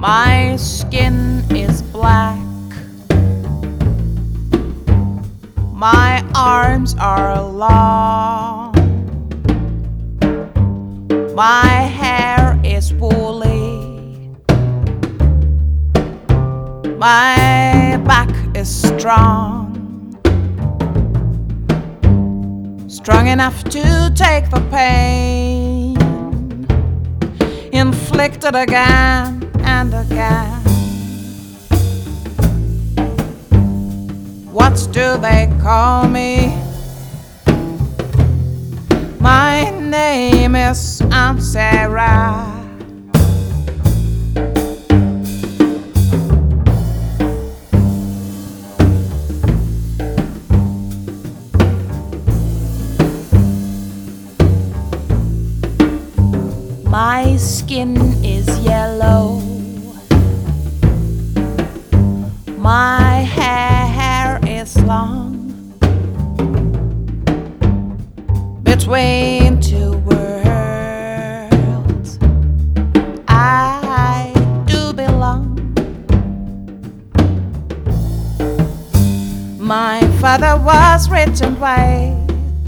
My skin is black. My arms are long. My hair is woolly. My back is strong. Strong enough to take the pain inflicted again and again. What do they call me? My name is Aunt Sarah. My skin is yellow. My hair is long. Between two worlds, I do belong. My father was rich and white.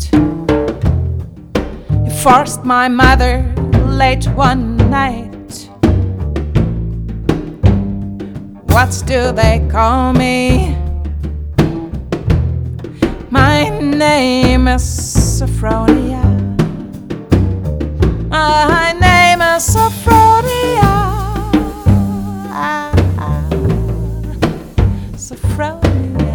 He forced my mother late one night. What do they call me? My name is Sophronia. My name is Sophronia. Sophronia.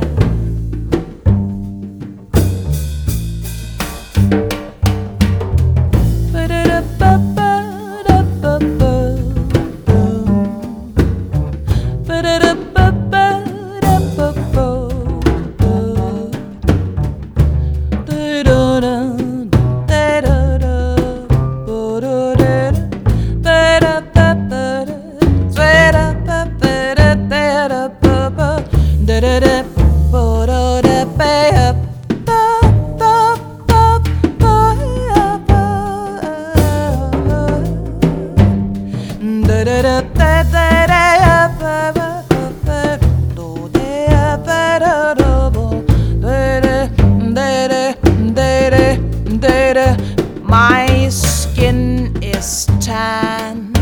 My skin is tan.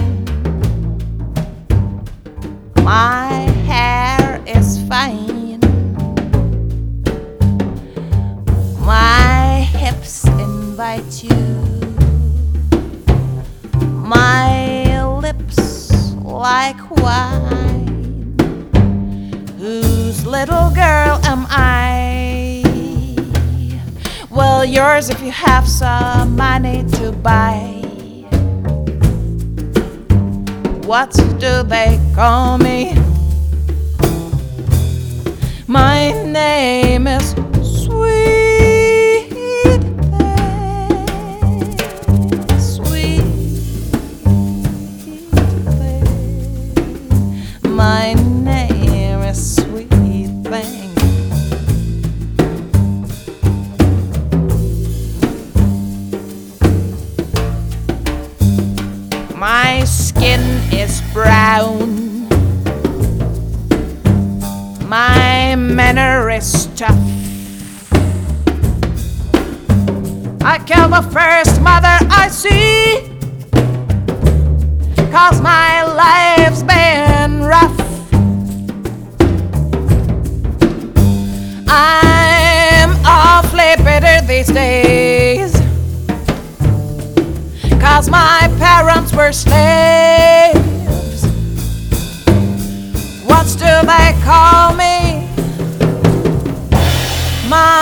My hair is fine. My hips invite you. My lips like wine. Whose little girl am I? Well, yours if you have some money to buy. What do they call me? My name is Sweet Thing. Sweet Thing. My name is Sweet Thing. My skin is brown. My manner is tough. I kill the first mother I see, 'cause my life's been rough. I'm awfully bitter these days, 'cause my parents were slaves. What do they call me? My